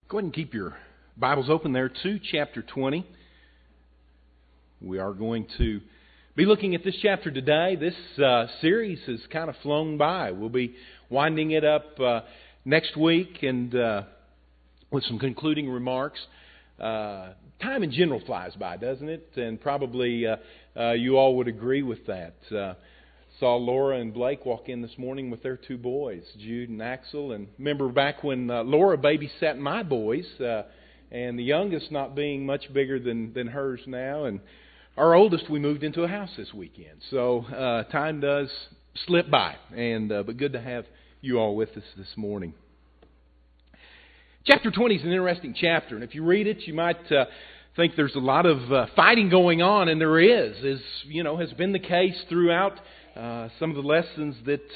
Go ahead and keep your Bibles open there to chapter 20. We are going to be looking at this chapter today. This series has kind of flown by. We'll be winding it up next week and with some concluding remarks. Time in general flies by, doesn't it? And probably you all would agree with that. Saw Laura and Blake walk in this morning with their two boys, Jude and Axel. And remember back when Laura babysat my boys, and the youngest not being much bigger than hers now. And our oldest, we moved into a house this weekend. So time does slip by, and but good to have you all with us this morning. Chapter 20 is an interesting chapter, and if you read it, you might think there's a lot of fighting going on, and there is, as you know, has been the case throughout some of the lessons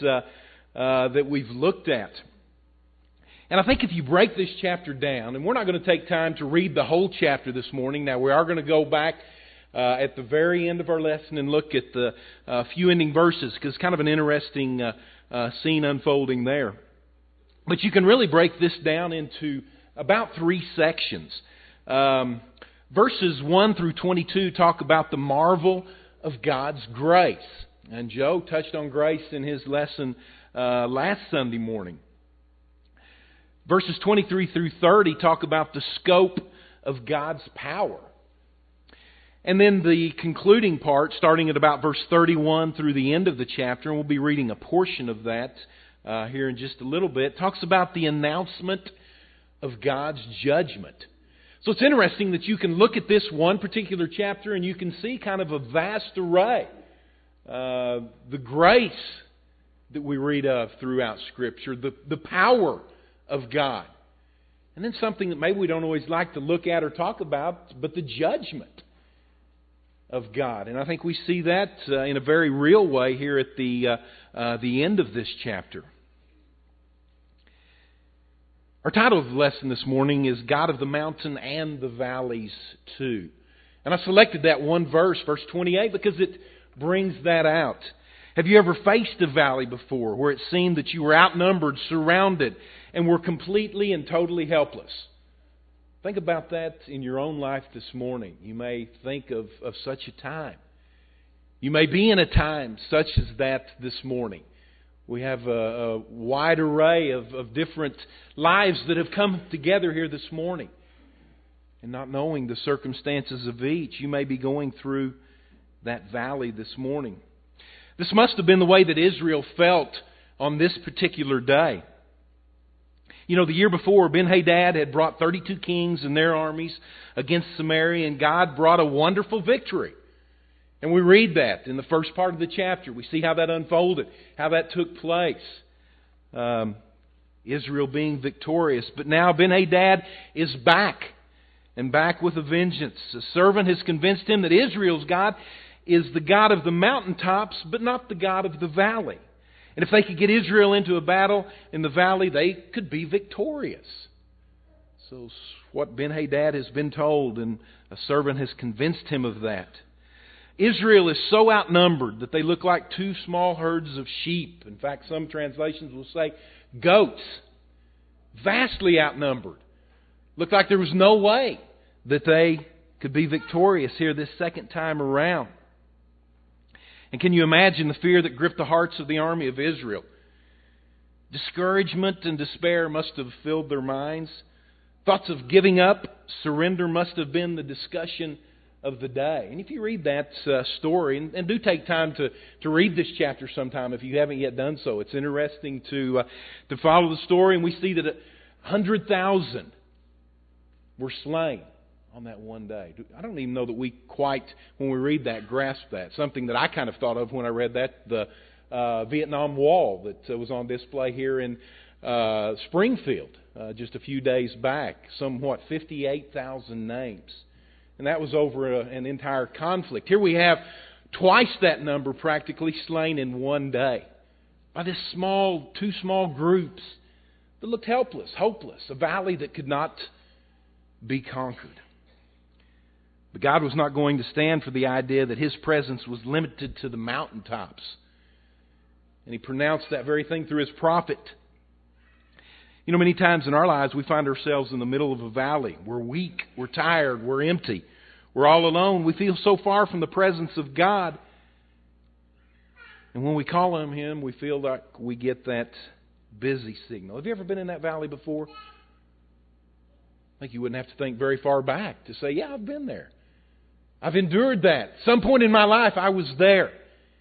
that we've looked at. And I think if you break this chapter down, and we're not going to take time to read the whole chapter this morning. Now, we are going to go back at the very end of our lesson and look at the few ending verses, because it's kind of an interesting scene unfolding there. But you can really break this down into about three sections. Verses 1 through 22 talk about the marvel of God's grace. And Joe touched on grace in his lesson last Sunday morning. Verses 23 through 30 talk about the scope of God's power. And then the concluding part, starting at about verse 31 through the end of the chapter, and we'll be reading a portion of that here in just a little bit, talks about the announcement of God's judgment. So it's interesting that you can look at this one particular chapter and you can see kind of a vast array. The grace that we read of throughout Scripture, the power of God. And then something that maybe we don't always like to look at or talk about, but the judgment of God. And I think we see that in a very real way here at the end of this chapter. Our title of the lesson this morning is God of the Mountain and the Valleys Too. And I selected that one verse, verse 28, because it brings that out. Have you ever faced a valley before where it seemed that you were outnumbered, surrounded, and were completely and totally helpless? Think about that in your own life this morning. You may think of such a time. You may be in a time such as that this morning. We have a wide array of different lives that have come together here this morning. And not knowing the circumstances of each, you may be going through that valley this morning. This must have been the way that Israel felt on this particular day. You know, the year before, Ben-Hadad had brought 32 kings and their armies against Samaria, and God brought a wonderful victory. And we read that in the first part of the chapter. We see how that unfolded, how that took place. Israel being victorious. But now Ben-Hadad is back, and back with a vengeance. A servant has convinced him that Israel's God is the God of the mountaintops, but not the God of the valley. And if they could get Israel into a battle in the valley, they could be victorious. So what Ben-Hadad has been told, and a servant has convinced him of that. Israel is so outnumbered that they look like two small herds of sheep. In fact, some translations will say goats. Vastly outnumbered. Looked like there was no way that they could be victorious here this second time around. And can you imagine the fear that gripped the hearts of the army of Israel? Discouragement and despair must have filled their minds. Thoughts of giving up, surrender must have been the discussion of the day. And if you read that story, and do take time to read this chapter sometime if you haven't yet done so. It's interesting to follow the story, and we see that 100,000 were slain on that one day. I don't even know that we quite, when we read that, grasp that. Something that I kind of thought of when I read that, the Vietnam Wall that was on display here in Springfield just a few days back. Somewhat 58,000 names. And that was over an entire conflict. Here we have twice that number practically slain in one day by this two small groups that looked helpless, hopeless, a valley that could not be conquered. But God was not going to stand for the idea that His presence was limited to the mountaintops. And He pronounced that very thing through His prophet. You know, many times in our lives we find ourselves in the middle of a valley. We're weak, we're tired, we're empty, we're all alone. We feel so far from the presence of God. And when we call on Him, we feel like we get that busy signal. Have you ever been in that valley before? I think you wouldn't have to think very far back to say, yeah, I've been there. I've endured that. At some point in my life, I was there.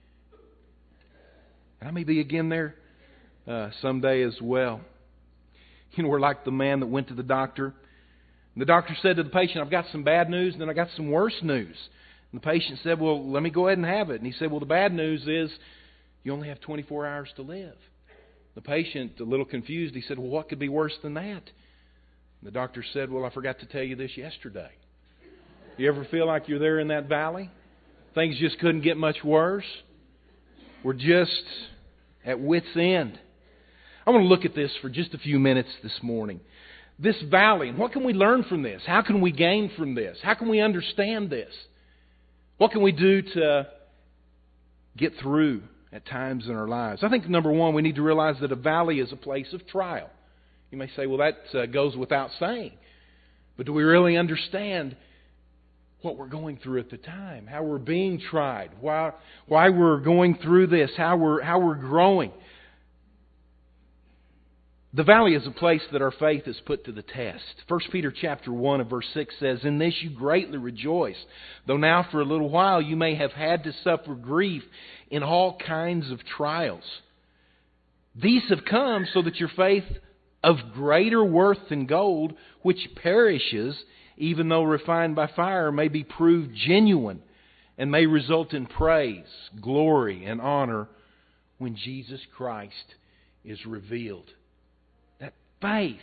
And I may be again there someday as well. You know, we're like the man that went to the doctor. And the doctor said to the patient, I've got some bad news and then I got some worse news. And the patient said, well, let me go ahead and have it. And he said, well, the bad news is you only have 24 hours to live. The patient, a little confused, he said, well, what could be worse than that? And the doctor said, well, I forgot to tell you this yesterday. You ever feel like you're there in that valley? Things just couldn't get much worse? We're just at wit's end. I want to look at this for just a few minutes this morning. This valley, and what can we learn from this? How can we gain from this? How can we understand this? What can we do to get through at times in our lives? I think, number one, we need to realize that a valley is a place of trial. You may say, well, that goes without saying. But do we really understand what we're going through at the time? How we're being tried? Why we're going through this? How we're growing? The valley is a place that our faith is put to the test. 1 Peter chapter 1 and verse 6 says, in this you greatly rejoice, though now for a little while you may have had to suffer grief in all kinds of trials. These have come so that your faith of greater worth than gold, which perishes, even though refined by fire, may be proved genuine and may result in praise, glory, and honor when Jesus Christ is revealed. That faith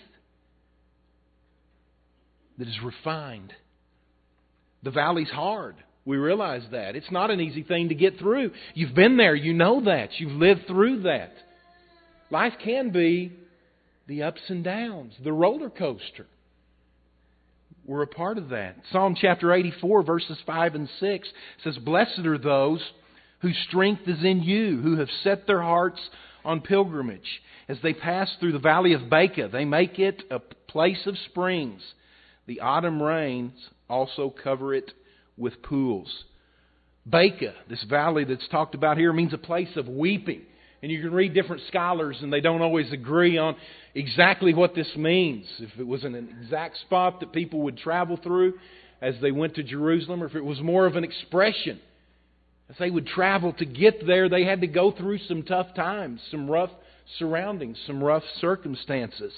that is refined. The valley's hard. We realize that. It's not an easy thing to get through. You've been there. You know that. You've lived through that. Life can be the ups and downs, the roller coaster. We're a part of that. Psalm chapter 84, verses 5 and 6 says, blessed are those whose strength is in you, who have set their hearts on pilgrimage. As they pass through the valley of Baca, they make it a place of springs. The autumn rains also cover it with pools. Baca, this valley that's talked about here, means a place of weeping. And you can read different scholars and they don't always agree on exactly what this means. If it was an exact spot that people would travel through as they went to Jerusalem, or if it was more of an expression. As they would travel to get there, they had to go through some tough times, some rough surroundings, some rough circumstances.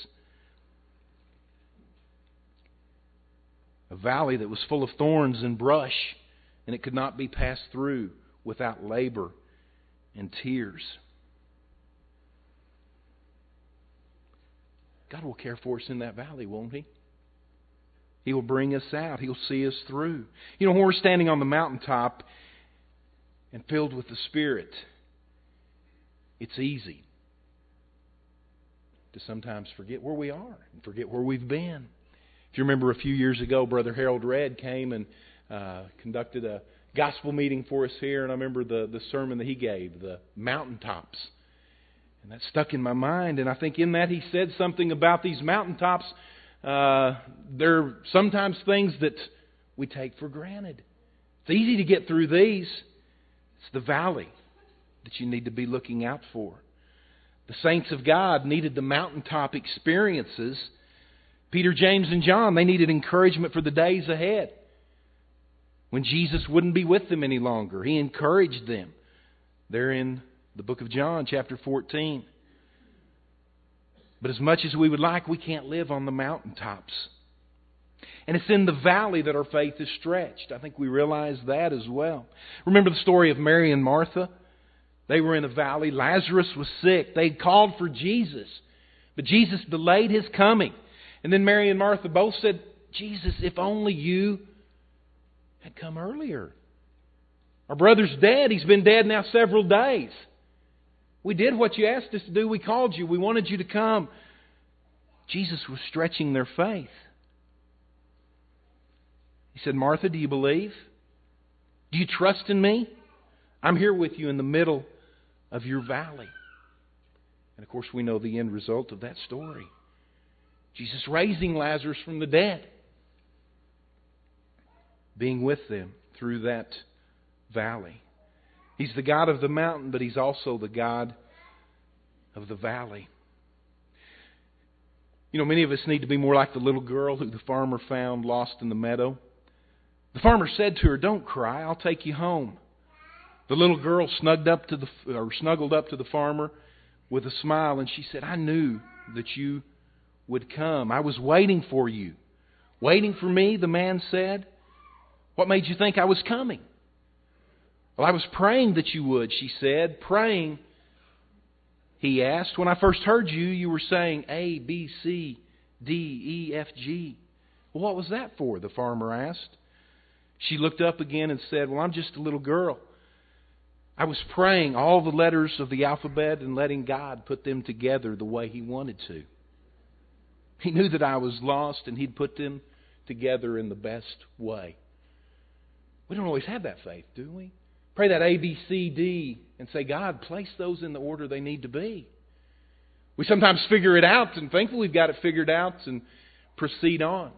A valley that was full of thorns and brush, and it could not be passed through without labor and tears. God will care for us in that valley, won't He? He will bring us out. He'll see us through. You know, when we're standing on the mountaintop and filled with the Spirit, it's easy to sometimes forget where we are and forget where we've been. If you remember a few years ago, Brother Harold Redd came and conducted a gospel meeting for us here, and I remember the sermon that he gave, the mountaintops. And that stuck in my mind, and I think in that he said something about these mountaintops. They're sometimes things that we take for granted. It's easy to get through these. It's the valley that you need to be looking out for. The saints of God needed the mountaintop experiences. Peter, James, and John, they needed encouragement for the days ahead. When Jesus wouldn't be with them any longer, He encouraged them. They're in the book of John, chapter 14. But as much as we would like, we can't live on the mountaintops. And it's in the valley that our faith is stretched. I think we realize that as well. Remember the story of Mary and Martha? They were in a valley. Lazarus was sick. They called for Jesus. But Jesus delayed His coming. And then Mary and Martha both said, Jesus, if only You had come earlier. Our brother's dead. He's been dead now several days. We did what You asked us to do. We called You. We wanted You to come. Jesus was stretching their faith. He said, Martha, do you believe? Do you trust in Me? I'm here with you in the middle of your valley. And of course we know the end result of that story. Jesus raising Lazarus from the dead. Being with them through that valley. He's the God of the mountain, but He's also the God of the valley. You know, many of us need to be more like the little girl who the farmer found lost in the meadow. The farmer said to her, "Don't cry, I'll take you home." The little girl snuggled up to the farmer with a smile, and she said, "I knew that you would come. I was waiting for you." "Waiting for me?" the man said. "What made you think I was coming?" "Well, I was praying that you would," she said. "Praying?" He asked. "When I first heard you, you were saying A, B, C, D, E, F, G. Well, what was that for?" the farmer asked. She looked up again and said, "Well, I'm just a little girl. I was praying all the letters of the alphabet and letting God put them together the way He wanted to. He knew that I was lost, and He'd put them together in the best way." We don't always have that faith, do we? Pray that A, B, C, D and say, "God, place those in the order they need to be." We sometimes figure it out and thankfully we've got it figured out and proceed on.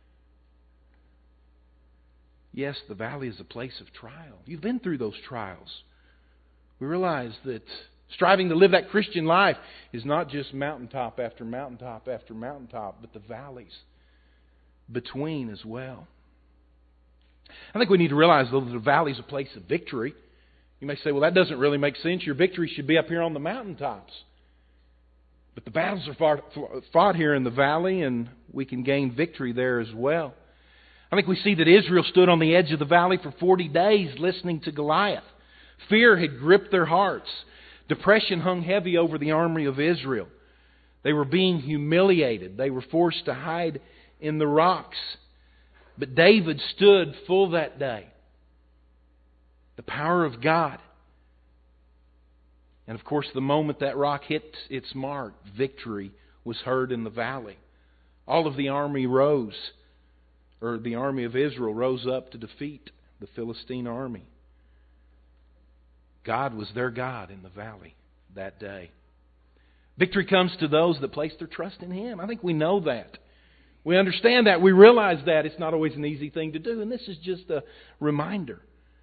Yes, the valley is a place of trial. You've been through those trials. We realize that striving to live that Christian life is not just mountaintop after mountaintop after mountaintop, but the valleys between as well. I think we need to realize, though, that the valley is a place of victory. You may say, "Well, that doesn't really make sense. Your victory should be up here on the mountaintops." But the battles are fought here in the valley, and we can gain victory there as well. I think we see that Israel stood on the edge of the valley for 40 days listening to Goliath. Fear had gripped their hearts. Depression hung heavy over the army of Israel. They were being humiliated. They were forced to hide in the rocks. But David stood full that day. The power of God. And of course, the moment that rock hit its mark, victory was heard in the valley. All of the army rose, or the army of Israel rose up to defeat the Philistine army. God was their God in the valley that day. Victory comes to those that place their trust in Him. I think we know that. We understand that. We realize that. It's not always an easy thing to do. And this is just a reminder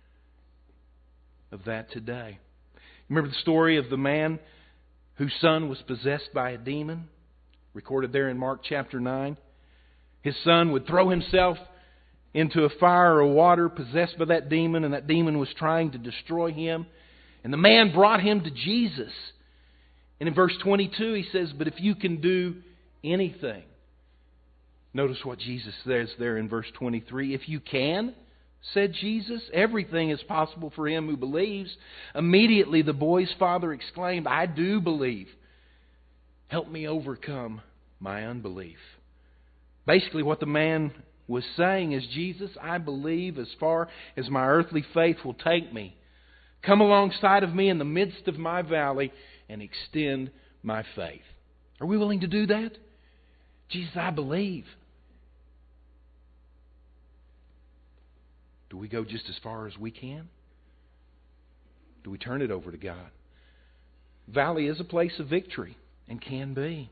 of that today. Remember the story of the man whose son was possessed by a demon? Recorded there in Mark chapter 9. His son would throw himself into a fire or water possessed by that demon, and that demon was trying to destroy him. And the man brought him to Jesus. And in verse 22 he says, "But if you can do anything." Notice what Jesus says there in verse 23. "If you can," said Jesus, "everything is possible for him who believes." Immediately the boy's father exclaimed, "I do believe. Help me overcome my unbelief." Basically what the man was saying is, "Jesus, I believe as far as my earthly faith will take me. Come alongside of me in the midst of my valley and extend my faith." Are we willing to do that? "Jesus, I believe." Do we go just as far as we can? Do we turn it over to God? Valley is a place of victory and can be.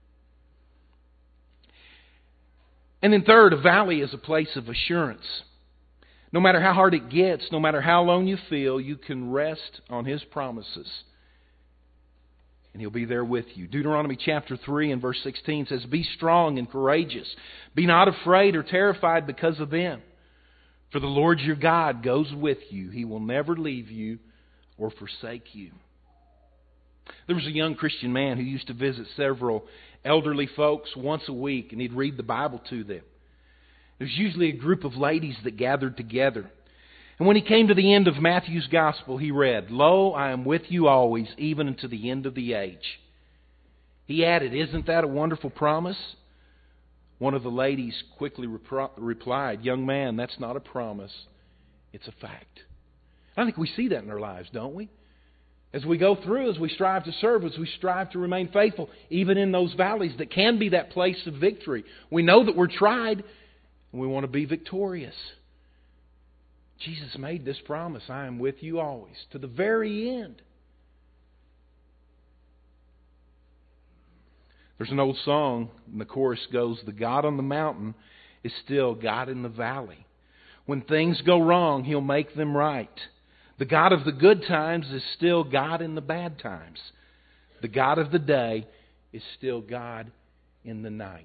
And then third, a valley is a place of assurance. No matter how hard it gets, no matter how alone you feel, you can rest on His promises. And He'll be there with you. Deuteronomy chapter 3 and verse 16 says, "Be strong and courageous. Be not afraid or terrified because of them. For the Lord your God goes with you. He will never leave you or forsake you." There was a young Christian man who used to visit several elderly folks once a week, and he'd read the Bible to them. There was usually a group of ladies that gathered together. And when he came to the end of Matthew's Gospel, he read, "Lo, I am with you always, even unto the end of the age." He added, "Isn't that a wonderful promise?" One of the ladies quickly replied, "Young man, that's not a promise. It's a fact." I think we see that in our lives, don't we? As we go through, as we strive to serve, as we strive to remain faithful, even in those valleys that can be that place of victory. We know that we're tried, and we want to be victorious. Jesus made this promise, "I am with you always," to the very end. There's an old song, and the chorus goes, "The God on the mountain is still God in the valley. When things go wrong, He'll make them right. The God of the good times is still God in the bad times. The God of the day is still God in the night."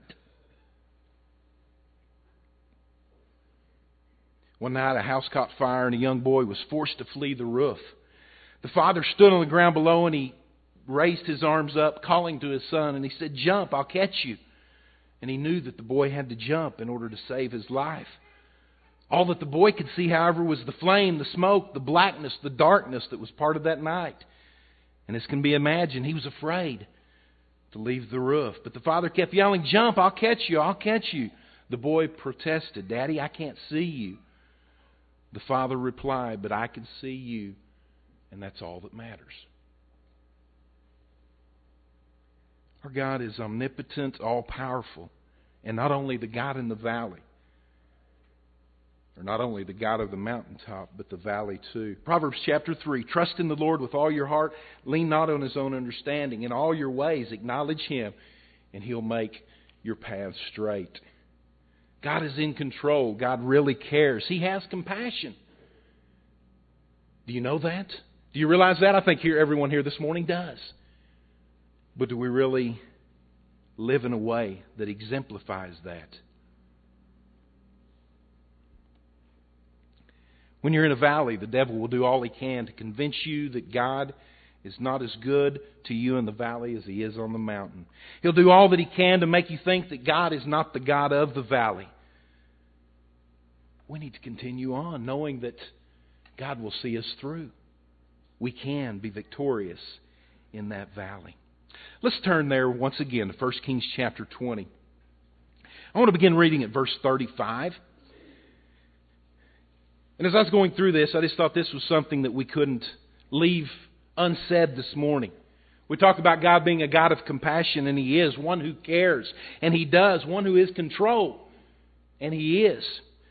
One night, a house caught fire and a young boy was forced to flee the roof. The father stood on the ground below and he raised his arms up, calling to his son, and he said, "Jump, I'll catch you." And he knew that the boy had to jump in order to save his life. All that the boy could see, however, was the flame, the smoke, the blackness, the darkness that was part of that night. And as can be imagined, he was afraid to leave the roof. But the father kept yelling, "Jump, I'll catch you, I'll catch you." The boy protested, "Daddy, I can't see you." The father replied, "But I can see you, and that's all that matters." Our God is omnipotent, all-powerful, and not only the God in the valley, or not only the God of the mountaintop, but the valley too. Proverbs chapter 3, "Trust in the Lord with all your heart, lean not on His own understanding. In all your ways acknowledge Him, and He'll make your paths straight." God is in control. God really cares. He has compassion. Do you know that? Do you realize that? I think everyone here this morning does. But do we really live in a way that exemplifies that? When you're in a valley, the devil will do all he can to convince you that God is not as good to you in the valley as He is on the mountain. He'll do all that he can to make you think that God is not the God of the valley. We need to continue on knowing that God will see us through. We can be victorious in that valley. Let's turn there once again to 1 Kings chapter 20. I want to begin reading at verse 35. And as I was going through this, I just thought this was something that we couldn't leave unsaid this morning. We talk about God being a God of compassion, and He is, one who cares, and He does, one who is control, and He is.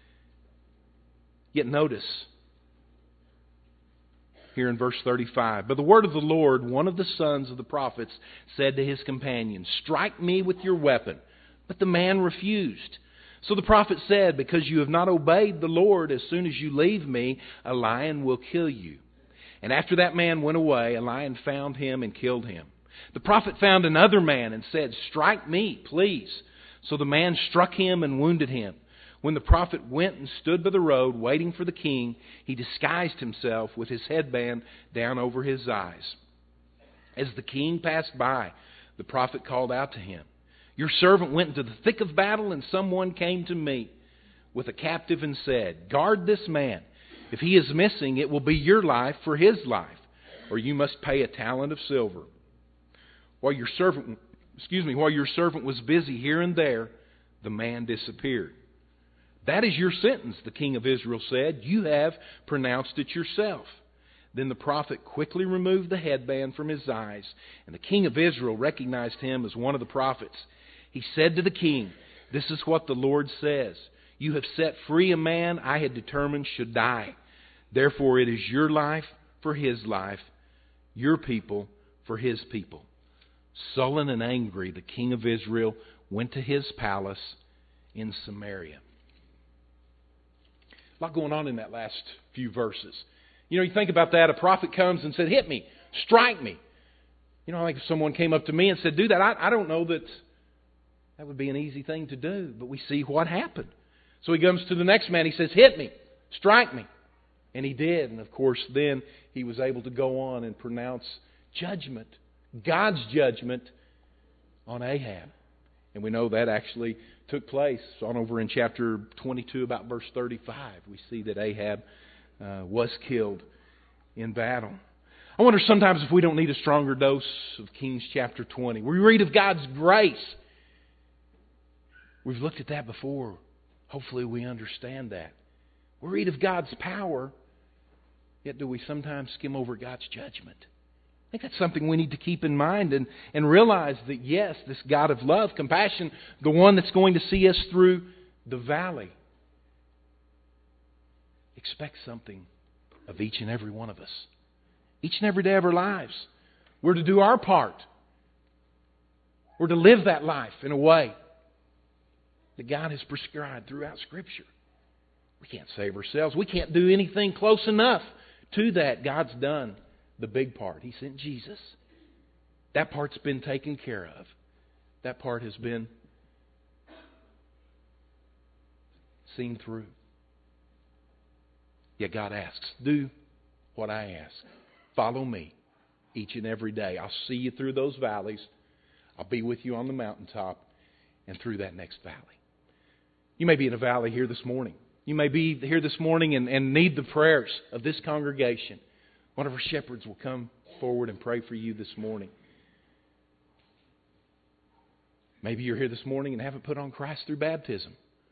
Yet notice, here in verse 35, "By the word of the Lord, one of the sons of the prophets said to his companions, 'Strike me with your weapon.' But the man refused. So the prophet said, 'Because you have not obeyed the Lord, as soon as you leave me, a lion will kill you.' And after that man went away, a lion found him and killed him. The prophet found another man and said, 'Strike me, please.' So the man struck him and wounded him. When the prophet went and stood by the road waiting for the king, he disguised himself with his headband down over his eyes. As the king passed by, the prophet called out to him, 'Your servant went into the thick of battle, and someone came to me with a captive and said, "Guard this man. If he is missing, it will be your life for his life, or you must pay a talent of silver." While your servant was busy here and there, the man disappeared. "That is your sentence," the king of Israel said. "You have pronounced it yourself." Then the prophet quickly removed the headband from his eyes, and the king of Israel recognized him as one of the prophets. He said to the king, "This is what the Lord says. You have set free a man I had determined should die. Therefore it is your life for his life, your people for his people." Sullen and angry, the king of Israel went to his palace in Samaria. A lot going on in that last few verses. You know, you think about that. A prophet comes and said, "Hit me, strike me." You know, like if someone came up to me and said, "Do that," I don't know that would be an easy thing to do. But we see what happened. So he comes to the next man. He says, "Hit me, strike me." And he did. And of course, then he was able to go on and pronounce judgment, God's judgment on Ahab. And we know that actually took place on over in chapter 22, about verse 35. We see that Ahab was killed in battle. I wonder sometimes if we don't need a stronger dose of Kings chapter 20. We read of God's grace. We've looked at that before. Hopefully we understand that. We read of God's power, yet do we sometimes skim over God's judgment? I think that's something we need to keep in mind and realize that, yes, this God of love, compassion, the one that's going to see us through the valley, expects something of each and every one of us. Each and every day of our lives, we're to do our part. We're to live that life in a way that God has prescribed throughout Scripture. We can't save ourselves. We can't do anything close enough to that. God's done the big part. He sent Jesus. That part's been taken care of. That part has been seen through. Yet God asks, do what I ask. Follow me each and every day. I'll see you through those valleys. I'll be with you on the mountaintop and through that next valley. You may be in a valley here this morning. You may be here this morning and need the prayers of this congregation. One of our shepherds will come forward and pray for you this morning. Maybe you're here this morning and haven't put on Christ through baptism.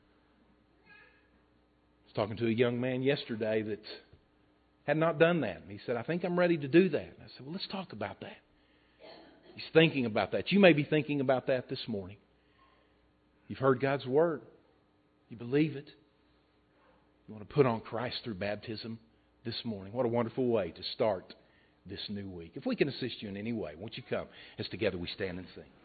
I was talking to a young man yesterday that had not done that. And he said, I think I'm ready to do that. And I said, well, let's talk about that. He's thinking about that. You may be thinking about that this morning. You've heard God's Word. You believe it. You want to put on Christ through baptism this morning. What a wonderful way to start this new week. If we can assist you in any way, won't you come as together we stand and sing.